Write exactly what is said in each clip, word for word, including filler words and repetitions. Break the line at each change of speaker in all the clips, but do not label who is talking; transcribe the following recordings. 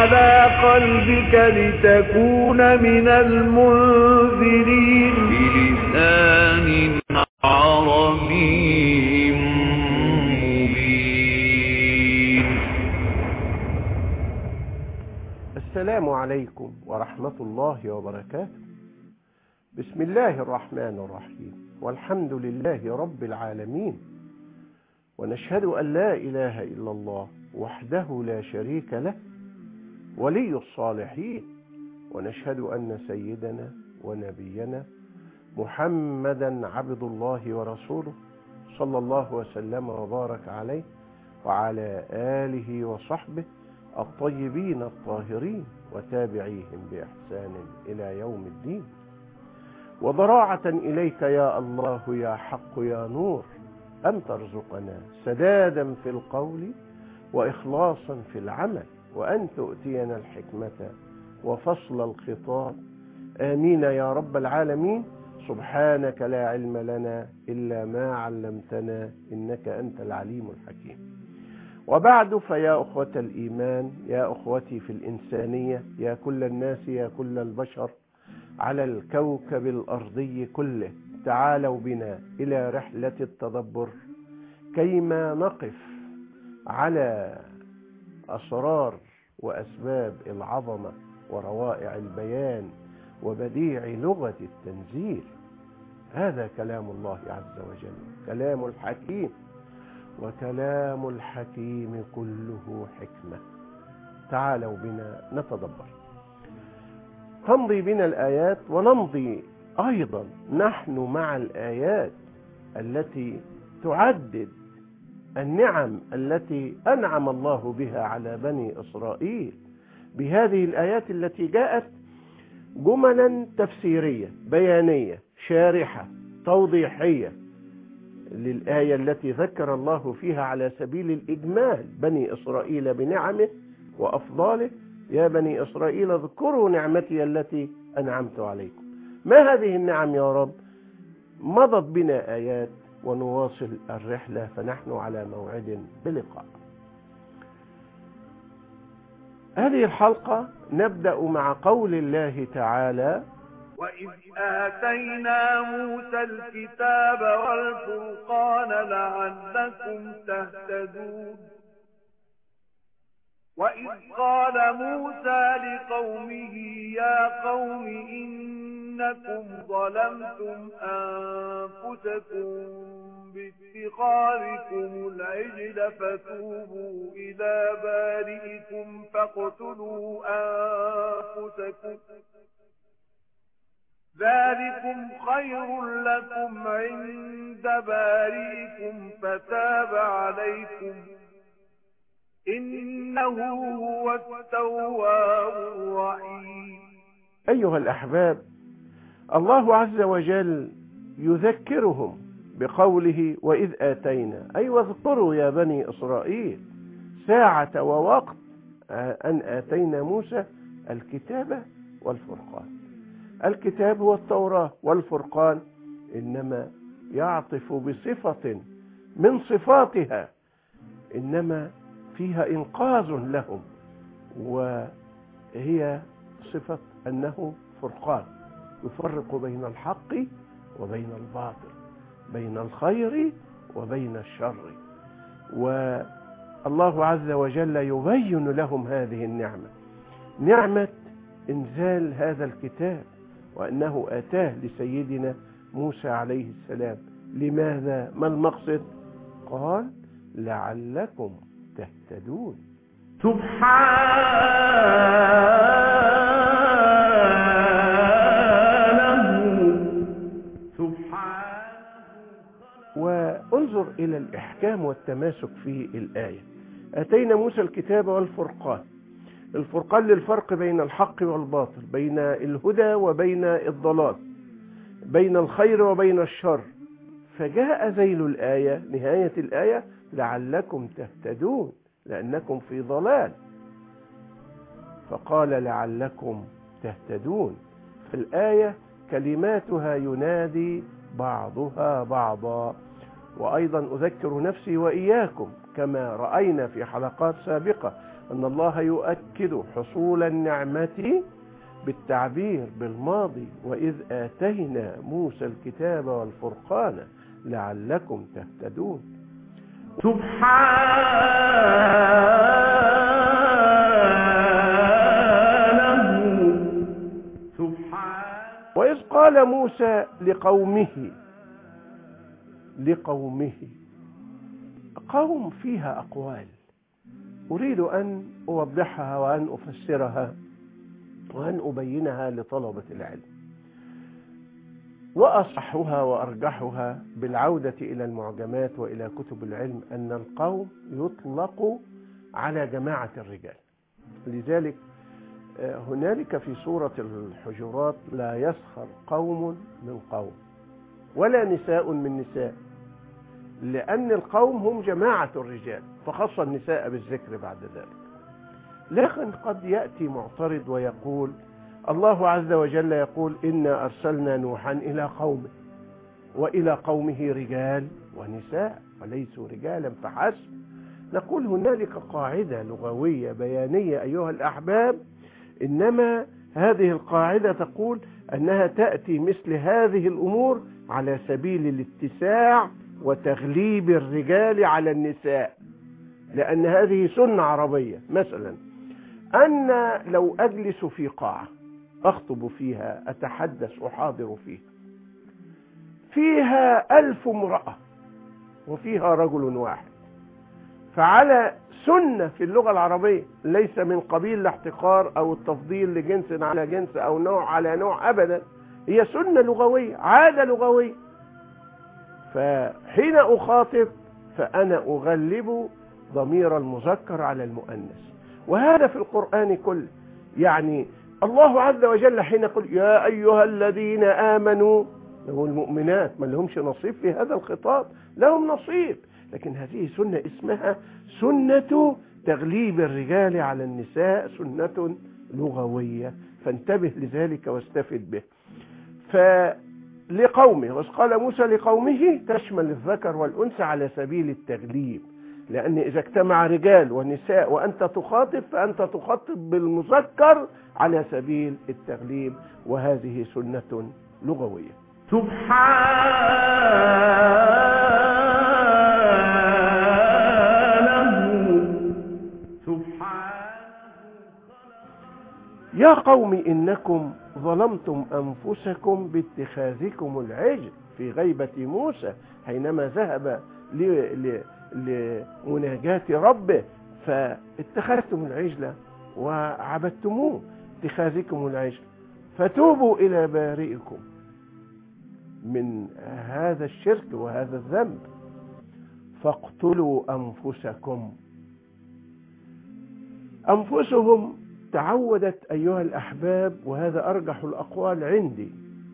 على قلبك لتكون من المنذرين بلسان عربي مبين.
السلام عليكم ورحمة الله وبركاته. بسم الله الرحمن الرحيم، والحمد لله رب العالمين، ونشهد أن لا إله إلا الله وحده لا شريك له ولي الصالحين، ونشهد أن سيدنا ونبينا محمدا عبد الله ورسوله صلى الله وسلم وبارك عليه وعلى آله وصحبه الطيبين الطاهرين وتابعيهم بإحسان إلى يوم الدين. وضراعة إليك يا الله يا حق يا نور أن ترزقنا سدادا في القول وإخلاصا في العمل، وأن تؤتينا الحكمة وفصل الخطاب. آمين يا رب العالمين. سبحانك لا علم لنا إلا ما علمتنا إنك أنت العليم الحكيم. وبعد، فيا أخوة الإيمان، يا أخوتي في الإنسانية، يا كل الناس، يا كل البشر على الكوكب الأرضي كله، تعالوا بنا إلى رحلة التدبر كيما نقف على أسرار وأسباب العظمة وروائع البيان وبديع لغة التنزيل. هذا كلام الله عز وجل، كلام الحكيم، وكلام الحكيم كله حكمة. تعالوا بنا نتدبر. تمضي بنا الآيات ونمضي أيضا نحن مع الآيات التي تعدد النعم التي أنعم الله بها على بني إسرائيل، بهذه الآيات التي جاءت جملا تفسيرية بيانية شارحة توضيحية للآية التي ذكر الله فيها على سبيل الإجمال بني إسرائيل بنعمه وأفضاله. يا بني إسرائيل اذكروا نعمتي التي أنعمت عليكم. ما هذه النعم يا رب؟ مضت بنا آيات ونواصل الرحلة، فنحن على موعد بلقاء. هذه الحلقة نبدأ مع قول الله تعالى:
وإذ آتينا موسى الكتاب والفرقان لعلكم تهتدون. وإذ قال موسى لقومه يا قوم إنكم ظلمتم أنفسكم باتخاذكم العجل فتوبوا إلى بارئكم فاقتلوا أنفسكم ذلكم خير لكم عند بارئكم فتاب عليكم إنه هو التواب الرحيم.
أيها الأحباب، الله عز وجل يذكرهم بقوله وإذ آتينا، أي واذكروا يا بني إسرائيل ساعة ووقت أن آتينا موسى الكتاب والفرقان. الكتاب هو التوراة، والفرقان إنما يعطف بصفة من صفاتها، إنما فيها إنقاذ لهم، وهي صفة أنه فرقان يفرق بين الحق وبين الباطل، بين الخير وبين الشر. والله عز وجل يبين لهم هذه النعمة، نعمة إنزال هذا الكتاب، وأنه أتاه لسيدنا موسى عليه السلام. لماذا؟ ما المقصد؟ قال لعلكم تهتدون. سبحانه سبحانه. وانظر إلى الإحكام والتماسك في الآية. أتينا موسى الكتاب والفرقان. الفرقان للفرق بين الحق والباطل، بين الهدى وبين الضلال، بين الخير وبين الشر. فجاء ذيل الآية، نهاية الآية، لعلكم تهتدون، لأنكم في ضلال، فقال لعلكم تهتدون. فالآية كلماتها ينادي بعضها بعضا. وأيضا أذكر نفسي وإياكم كما رأينا في حلقات سابقة أن الله يؤكد حصول النعمة بالتعبير بالماضي، وإذ آتينا موسى الكتاب والفرقان لعلكم تهتدون.
سبحانه سبحانه
وإذ قال موسى لقومه لقومه قوم فيها أقوال أريد أن أوضحها وأن أفسرها وأن أبينها لطلبة العلم. وأصحها وأرجحها بالعودة إلى المعجمات وإلى كتب العلم أن القوم يطلق على جماعة الرجال. لذلك هنالك في سورة الحجرات لا يسخر قوم من قوم ولا نساء من نساء، لأن القوم هم جماعة الرجال، فخص النساء بالذكر بعد ذلك. لكن قد يأتي معترض ويقول الله عز وجل يقول إنا أرسلنا نوحا إلى قومه، وإلى قومه رجال ونساء وليسوا رجالا فحسب. نقول هنالك قاعدة لغوية بيانية أيها الأحباب، إنما هذه القاعدة تقول أنها تأتي مثل هذه الأمور على سبيل الاتساع وتغليب الرجال على النساء، لأن هذه سنة عربية. مثلا أنا لو أجلس في قاعة أخطب فيها أتحدث أحاضر فيها فيها ألف امرأة وفيها رجل واحد، فعلى سنة في اللغة العربية ليس من قبيل الاحتقار أو التفضيل لجنس على جنس أو نوع على نوع أبدا، هي سنة لغوية عادة لغوية. فحين أخاطب فأنا أغلب ضمير المذكر على المؤنث، وهذا في القرآن كله. يعني الله عز وجل حين يقول يا أيها الذين آمنوا، لهم المؤمنات ما لهمش نصيب في هذا الخطاب، لهم نصيب، لكن هذه سنة اسمها سنة تغليب الرجال على النساء، سنة لغوية، فانتبه لذلك واستفد به. فلقومه، وقال موسى لقومه تشمل الذكر والأنثى على سبيل التغليب، لأن إذا اجتمع رجال ونساء وأنت تخاطب فأنت تخاطب بالمذكر على سبيل التغليب، وهذه سنة لغوية.
سبحانه سبحانه
يا قوم إنكم ظلمتم أنفسكم باتخاذكم العجل في غيبة موسى حينما ذهب لمناجاة ربه، فاتخذتم العجل وعبدتموه اتخاذكم العجل، فتوبوا إلى بارئكم من هذا الشرك وهذا الذنب، فاقتلوا أنفسكم. أنفسهم تعودت أيها الأحباب، وهذا أرجح الأقوال عندي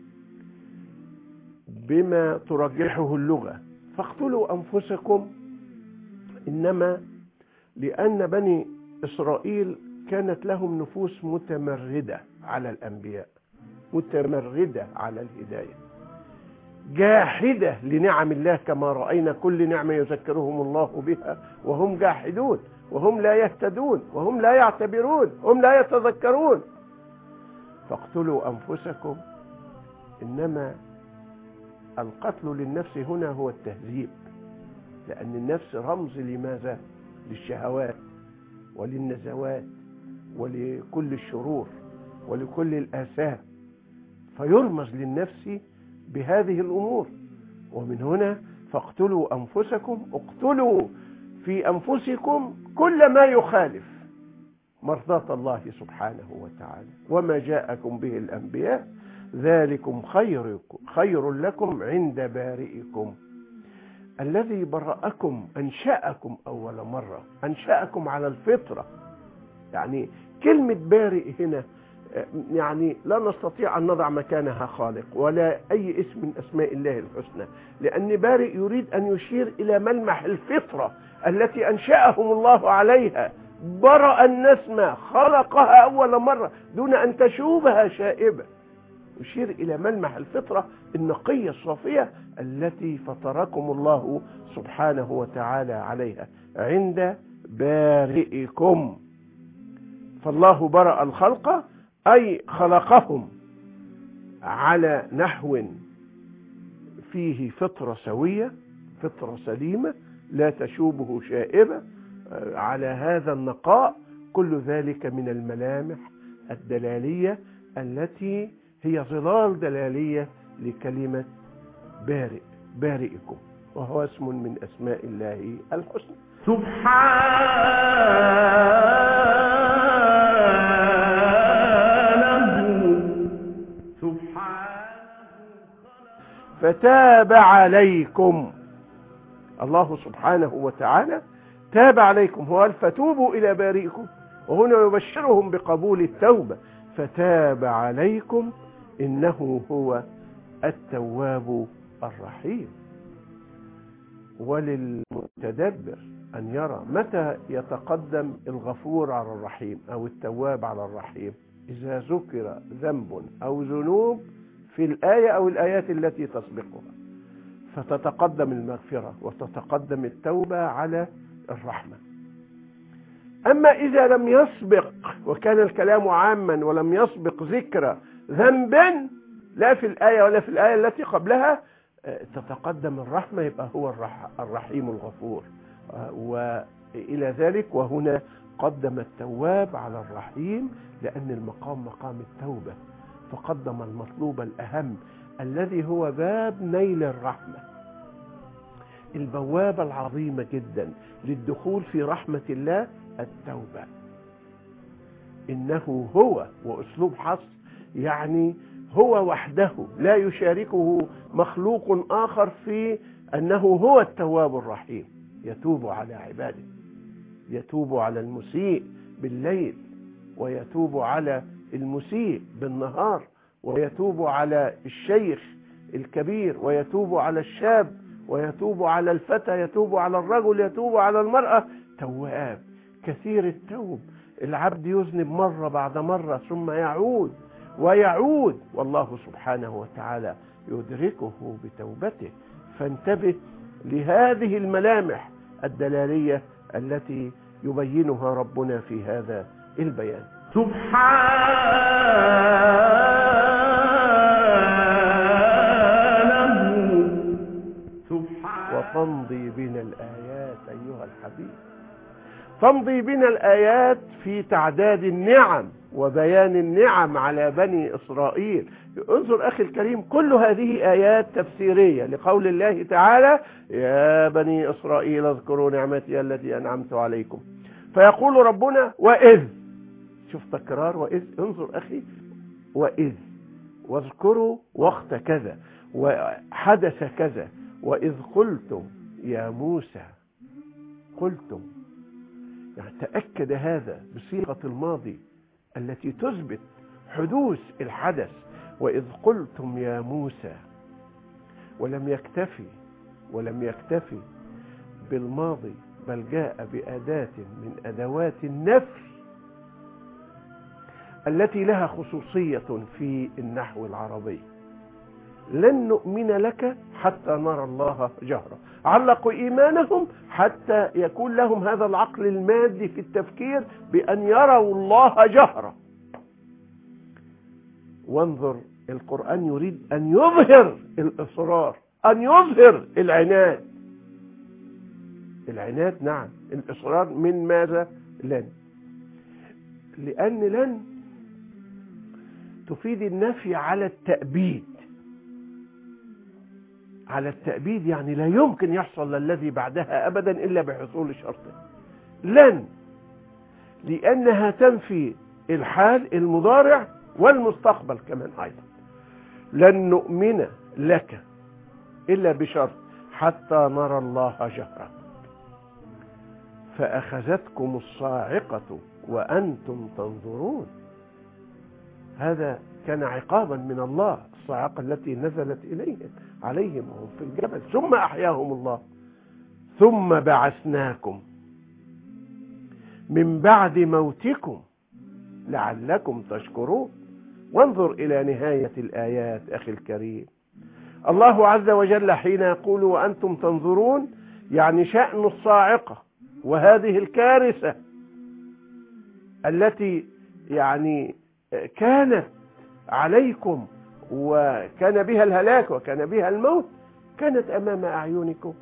بما ترجحه اللغة، فاقتلوا أنفسكم إنما لأن بني إسرائيل كانت لهم نفوس متمردة على الأنبياء، متمردة على الهداية، جاحدة لنعم الله، كما رأينا كل نعمة يذكرهم الله بها وهم جاحدون وهم لا يهتدون وهم لا يعتبرون هم لا يتذكرون. فاقتلوا أنفسكم، إنما القتل للنفس هنا هو التهذيب، لأن النفس رمز لماذا؟ للشهوات وللنزوات ولكل الشرور ولكل الآثام، فيرمز للنفس بهذه الأمور. ومن هنا فاقتلوا أنفسكم، اقتلوا في أنفسكم كل ما يخالف مرضاة الله سبحانه وتعالى وما جاءكم به الأنبياء، ذلكم خير, خير لكم عند بارئكم الذي برأكم، أنشأكم أول مرة، أنشأكم على الفطرة. يعني كلمة بارئ هنا يعني لا نستطيع أن نضع مكانها خالق ولا أي اسم من أسماء الله الحسنى، لأن بارئ يريد أن يشير إلى ملمح الفطرة التي أنشأهم الله عليها، برأ النسمة، خلقها أول مرة دون أن تشوبها شائبة، يشير إلى ملمح الفطرة النقية الصافية التي فطركم الله سبحانه وتعالى عليها عند بارئكم. فالله برأ الخلق أي خلقهم على نحو فيه فطرة سوية، فطرة سليمة لا تشوبه شائبة، على هذا النقاء. كل ذلك من الملامح الدلالية التي هي ظلال دلالية لكلمة بارئ، بارئكم، وهو اسم من أسماء الله الحسنى.
سبحانه سبحانه
فتاب عليكم. الله سبحانه وتعالى تاب عليكم، هو قال فتوبوا إلى بارئكم، وهنا يبشرهم بقبول التوبة. فتاب عليكم إنه هو التواب الرحيم. وللمتدبر أن يرى متى يتقدم الغفور على الرحيم أو التواب على الرحيم. إذا ذكر ذنب أو ذنوب في الآية أو الآيات التي تسبقها فتتقدم المغفرة وتتقدم التوبة على الرحمة. أما إذا لم يسبق وكان الكلام عاما ولم يسبق ذكر ذنب لا في الآية ولا في الآية التي قبلها تتقدم الرحمة، يبقى هو الرحيم الغفور. وإلى ذلك وهنا قدم التواب على الرحيم لأن المقام مقام التوبة، فقدم المطلوب الأهم الذي هو باب نيل الرحمة، البوابة العظيمة جدا للدخول في رحمة الله، التوبة. إنه هو، وأسلوب حصر يعني هو وحده لا يشاركه مخلوق آخر في أنه هو التواب الرحيم، يتوب على عباده، يتوب على المسيء بالليل، ويتوب على المسيء بالنهار، ويتوب على الشيخ الكبير، ويتوب على الشاب، ويتوب على الفتى، يتوب على الرجل، يتوب على المرأة. تواب كثير التوب. العبد يذنب مرة بعد مرة ثم يعود ويعود، والله سبحانه وتعالى يدركه بتوبته. فانتبه لهذه الملامح الدلالية التي يبينها ربنا في هذا البيان.
سبحانه سبحانه
وتمضي بنا الآيات أيها الحبيب، تمضي بنا الآيات في تعداد النعم وبيان النعم على بني إسرائيل. انظر أخي الكريم، كل هذه آيات تفسيرية لقول الله تعالى يا بني إسرائيل اذكروا نعمتي التي أنعمت عليكم. فيقول ربنا وإذ، شوف تكرار وإذ، انظر أخي، وإذ، واذكروا وقت كذا وحدث كذا، وإذ قلتم يا موسى، قلتم يعني تأكد هذا بصيغة الماضي التي تثبت حدوث الحدث. وإذ قلتم يا موسى، ولم يكتفي ولم يكتفي بالماضي بل جاء بأداة من أدوات النفي التي لها خصوصية في النحو العربي. لن نؤمن لك حتى نرى الله جهرا. علقوا إيمانهم حتى يكون لهم هذا العقل المادي في التفكير بأن يروا الله جهرا. وانظر، القرآن يريد أن يظهر الإصرار، أن يظهر العناد. العناد نعم، الإصرار من ماذا؟ لن. لأن لن تفيد النفي على التأبيد. على التأبيد يعني لا يمكن يحصل الذي بعدها أبدا إلا بحصول شرطه. لن، لأنها تنفي الحال المضارع والمستقبل كمان أيضا. لن نؤمن لك إلا بشرط حتى نرى الله جهرا فأخذتكم الصاعقة وأنتم تنظرون. هذا كان عقابا من الله، الصاعقة التي نزلت إليهم عليهم وهم في الجبل، ثم أحياهم الله. ثم بعثناكم من بعد موتكم لعلكم تشكرون. وانظر إلى نهاية الآيات أخي الكريم، الله عز وجل حين يقول وأنتم تنظرون يعني شأن الصاعقة وهذه الكارثة التي يعني كانت عليكم وكان بها الهلاك وكان بها الموت، كانت أمام أعينكم،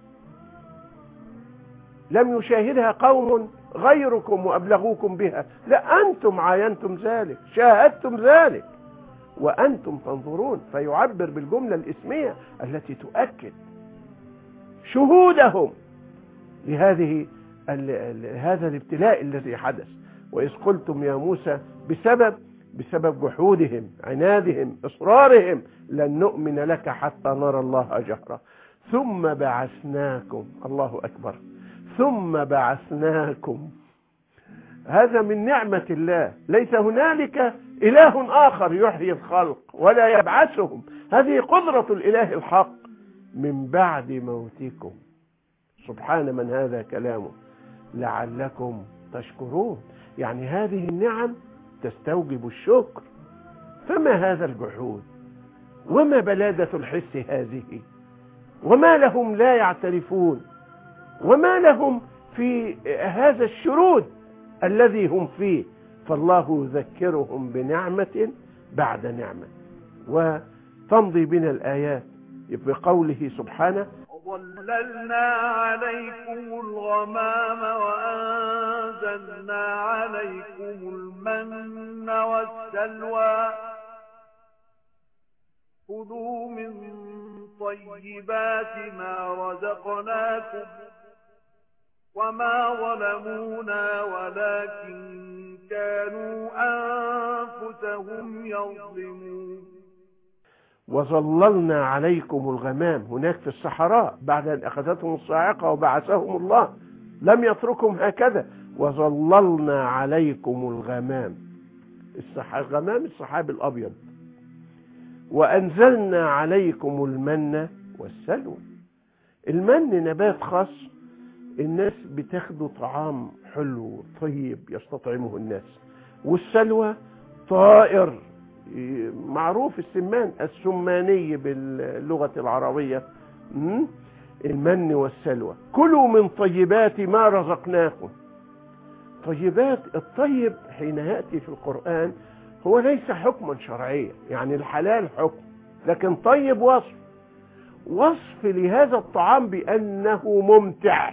لم يشاهدها قوم غيركم وأبلغوكم بها، لا أنتم عاينتم ذلك، شاهدتم ذلك وأنتم تنظرون. فيعبر بالجملة الاسمية التي تؤكد شهودهم لهذه هذا الابتلاء الذي حدث. وإذ قلتم يا موسى بسبب بسبب جحودهم، عنادهم، إصرارهم، لن نؤمن لك حتى نرى الله جهرة، ثم بعثناكم، الله أكبر، ثم بعثناكم. هذا من نعمة الله، ليس هنالك إله آخر يحيي الخلق ولا يبعثهم، هذه قدرة الإله الحق من بعد موتكم. سبحان من هذا كلامه، لعلكم تشكرون. يعني هذه النعم تستوجب الشكر. فما هذا الجحود وما بلادة الحس هذه، وما لهم لا يعترفون، وما لهم في هذا الشرود الذي هم فيه. فالله يذكرهم بنعمة بعد نعمة. وتمضي بنا الآيات بقوله سبحانه:
وظللنا عليكم الغمام وأنزلنا عليكم المن والسلوى خذوا من طيبات ما رزقناكم وما ظلمونا ولكن كانوا أنفسهم يظلمون.
وظللنا عليكم الغمام، هناك في الصحراء بعد أن أخذتهم الصاعقة وبعثهم الله لم يتركهم هكذا، وظللنا عليكم الغمام، الغمام السحاب الأبيض، وأنزلنا عليكم المن والسلوى. المن نبات خاص، الناس بتاخده طعام حلو طيب يستطعمه الناس، والسلوى طائر معروف، السمان السماني باللغة العربية. المن والسلوى. كلوا من طيبات ما رزقناكم. طيبات، الطيب حين يأتي في القرآن هو ليس حكما شرعيا، يعني الحلال حكم، لكن طيب وصف، وصف لهذا الطعام بأنه ممتع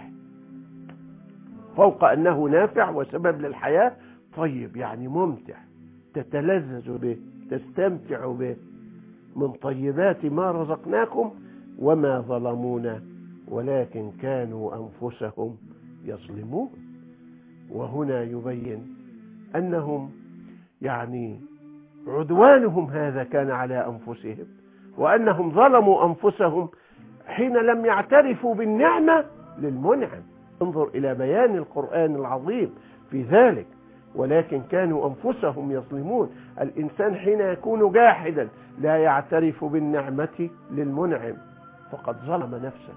فوق أنه نافع وسبب للحياة. طيب يعني ممتع، تتلذذ به، تستمتع به. من طيبات ما رزقناكم وما ظلمونا ولكن كانوا أنفسهم يظلمون. وهنا يبين أنهم يعني عدوانهم هذا كان على أنفسهم، وأنهم ظلموا أنفسهم حين لم يعترفوا بالنعمة للمنعم. انظر إلى بيان القرآن العظيم في ذلك. ولكن كانوا أنفسهم يظلمون. الإنسان حين يكون جاحدا لا يعترف بالنعمة للمنعم فقد ظلم نفسه.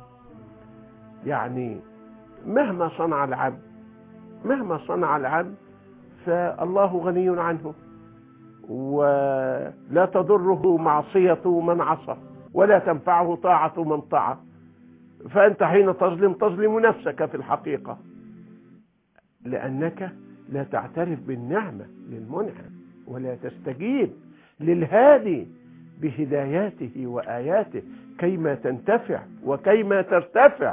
يعني مهما صنع العبد مهما صنع العبد فالله غني عنه، ولا تضره معصية من عصى ولا تنفعه طاعة من طاع. فأنت حين تظلم تظلم نفسك في الحقيقة، لأنك لا تعترف بالنعمة للمنعم ولا تستجيب للهادي بهداياته وآياته كيما تنتفع وكيما ترتفع.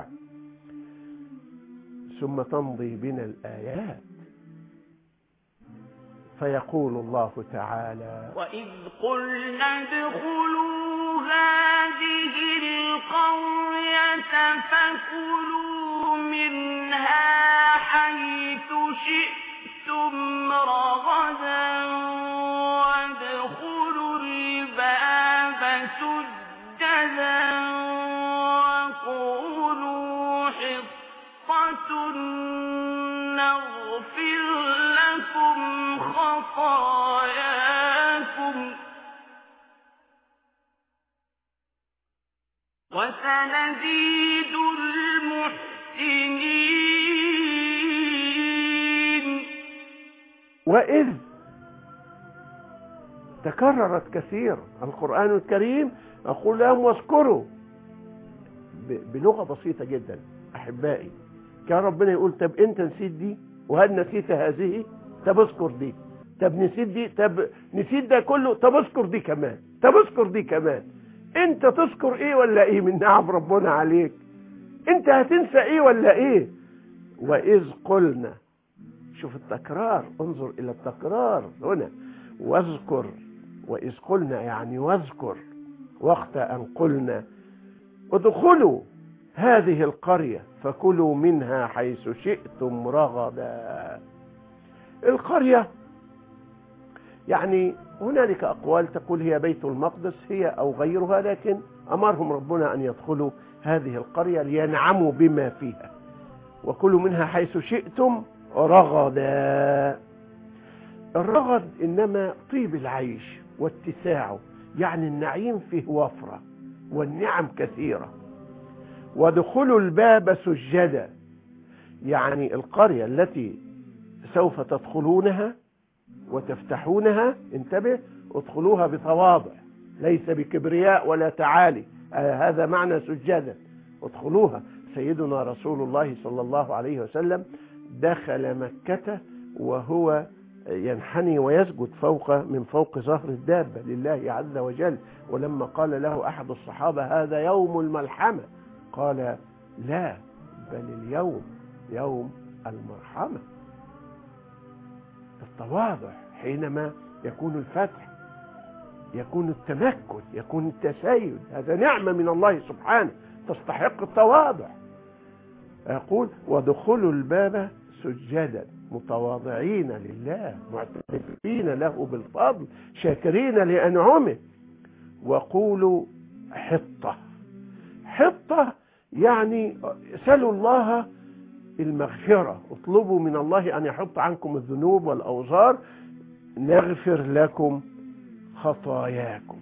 ثم تمضي بنا الآيات فيقول الله تعالى:
وإذ قلنا ادخلوا هذه القرية فكلوا منها حيث شئتم رغدا وادخلوا الباب سجدا وقولوا حطة نغفر لكم خطاياكم وسنزيد المحسنين.
وإذ تكررت كثير القرآن الكريم، أقول لهم واذكروا بلغة بسيطة جدا. أحبائي، كان ربنا يقول طب أنت نسيت دي وهل نسيت هذه؟ طب اذكر دي. طب نسيت دي، طب نسيت ده كله، طب اذكر دي كمان، طب اذكر دي كمان. انت تذكر ايه ولا ايه من نعم ربنا عليك؟ انت هتنسى ايه ولا ايه؟ واذ قلنا، شوف التكرار، انظر الى التكرار هنا. واذكر، واذ قلنا يعني واذكر وقت ان قلنا ادخلوا هذه القرية فكلوا منها حيث شئتم رغدا. القرية يعني هنالك أقوال تقول هي بيت المقدس هي أو غيرها، لكن أمرهم ربنا أن يدخلوا هذه القرية لينعموا بما فيها. وكلوا منها حيث شئتم رغدا. الرغد إنما طيب العيش واتساعه، يعني النعيم فيه وفرة والنعم كثيرة. وادخلوا الباب سجدا، يعني القرية التي سوف تدخلونها وتفتحونها، انتبه، ادخلوها بتواضع، ليس بكبرياء ولا تعالي. آه هذا معنى سجدا، ادخلوها. سيدنا رسول الله صلى الله عليه وسلم دخل مكة وهو ينحني ويسجد فوق من فوق ظهر الدابة لله عز وجل. ولما قال له أحد الصحابة هذا يوم الملحمة، قال لا، بل اليوم يوم المرحمة. التواضع حينما يكون الفتح، يكون التمكن، يكون التسيد، هذا نعمة من الله سبحانه تستحق التواضع. يقول وادخلوا الباب سجدا متواضعين لله معترفين له بالفضل شاكرين لأنعمه. وقولوا حطة. حطة يعني سلوا الله المغفرة، اطلبوا من الله أن يحط عنكم الذنوب والأوزار، نغفر لكم خطاياكم.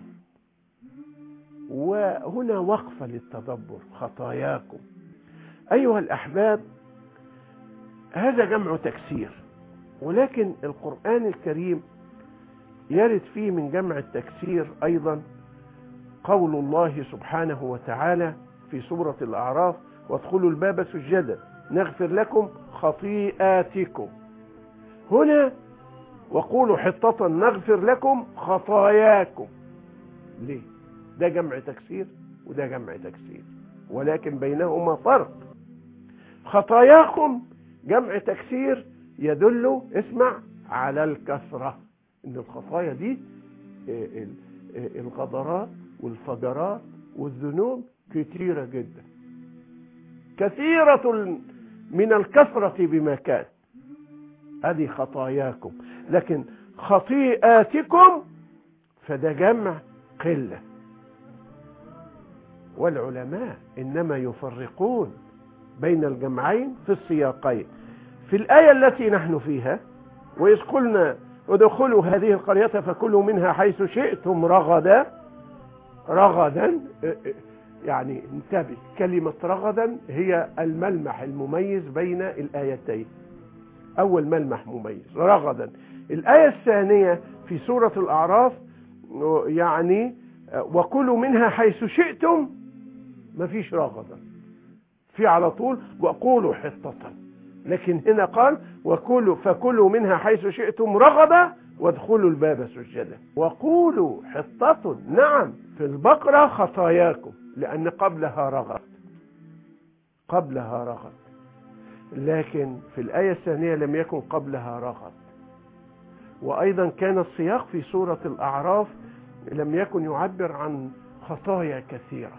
وهنا وقفة للتدبر، خطاياكم. أيها الأحباب، هذا جمع تكسير، ولكن القرآن الكريم يرد فيه من جمع التكسير أيضا قول الله سبحانه وتعالى في سورة الأعراف وادخلوا الباب سجدا نغفر لكم خطيئاتكم. هنا وقولوا حطة نغفر لكم خطاياكم. ليه؟ ده جمع تكسير وده جمع تكسير، ولكن بينهما فرق. خطاياكم جمع تكسير يدل، اسمع، على الكثرة، ان الخطايا دي الغدرات والفجرات والذنوب كثيرة جدا، كثيرة من الكثرة بمكان، هذه خطاياكم. لكن خطيئاتكم فده جمع قلة. والعلماء إنما يفرقون بين الجمعين في السياقين. في الآية التي نحن فيها وإذ قلنا ادخلوا هذه القرية فكلوا منها حيث شئتم رغدا، رغدا يعني انتبه، كلمة رغدا هي الملمح المميز بين الآيتين، أول ملمح مميز رغدا. الآية الثانية في سورة الأعراف يعني وكلوا منها حيث شئتم، ما فيش رغدا، في على طول وقولوا حطة. لكن هنا قال وكلوا فكلوا منها حيث شئتم رغدا وادخلوا الباب سجدا. وقولوا حطة، نعم، في البقرة خطاياكم لأن قبلها رغد، قبلها رغد، لكن في الآية الثانية لم يكن قبلها رغد. وأيضا كان السياق في سورة الأعراف لم يكن يعبر عن خطايا كثيرة،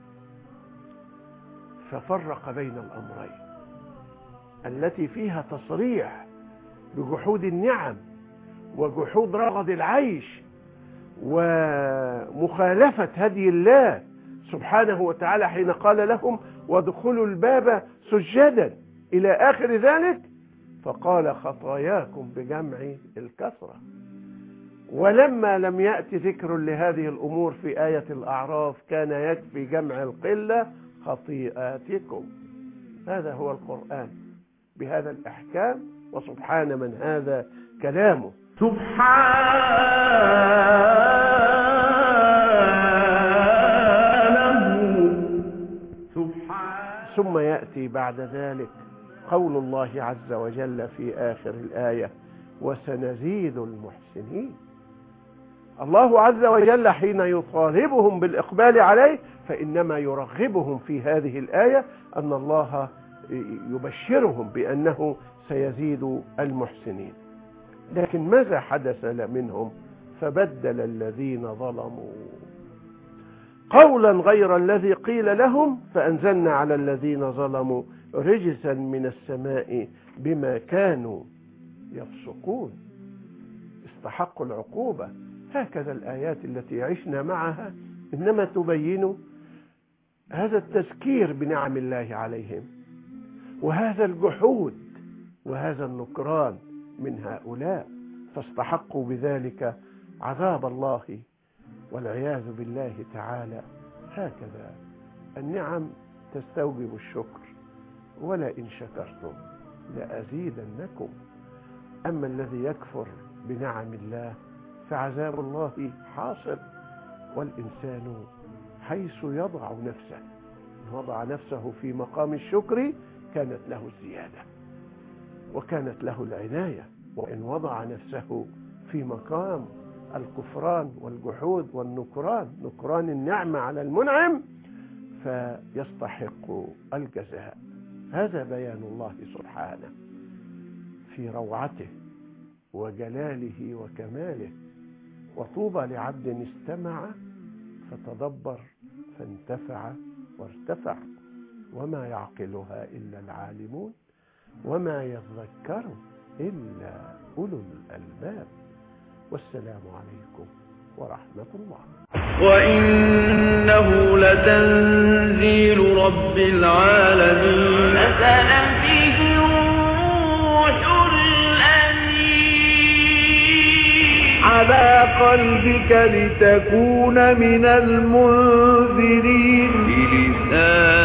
ففرق بين الأمرين التي فيها تصريح بجحود النعم وجحود رغد العيش ومخالفة هدي الله سبحانه وتعالى حين قال لهم وادخلوا الباب سجدا إلى آخر ذلك، فقال خطاياكم بجمع الكثرة. ولما لم يأتي ذكر لهذه الأمور في آية الأعراف كان يكفي جمع القلة خطيئاتكم. هذا هو القرآن بهذا الأحكام، وسبحان من هذا كلامه.
سبحانه سبحانه.
ثم يأتي بعد ذلك قول الله عز وجل في آخر الآية وسنزيد المحسنين. الله عز وجل حين يطالبهم بالإقبال عليه فإنما يرغبهم في هذه الآية أن الله يبشرهم بأنه سيزيد المحسنين. لكن ماذا حدث منهم؟ فبدل الذين ظلموا قولا غير الذي قيل لهم فأنزلنا على الذين ظلموا رجزا من السماء بما كانوا يفسقون. استحقوا العقوبة. هكذا الآيات التي عشنا معها إنما تبين هذا التذكير بنعم الله عليهم، وهذا الجحود وهذا النكران من هؤلاء، فاستحقوا بذلك عذاب الله والعياذ بالله تعالى. هكذا النعم تستوجب الشكر، ولئن شكرتم لأزيدنكم. أما الذي يكفر بنعم الله فعذاب الله حاصل. والإنسان حيث يضع نفسه، إن وضع نفسه في مقام الشكر كانت له الزيادة وكانت له العناية، وإن وضع نفسه في مقام الكفران والجحود والنكران، نكران النعمة على المنعم، فيستحق الجزاء. هذا بيان الله سبحانه في روعته وجلاله وكماله. وطوبى لعبد استمع فتدبر فانتفع وارتفع، وما يعقلها إلا العالمون وما يذكر إلا أولو الألباب. والسلام عليكم ورحمة الله.
وإنه لتنزيل رب العالمين.
نزل به الروح الأمين
على قلبك لتكون من المنذرين
بلسان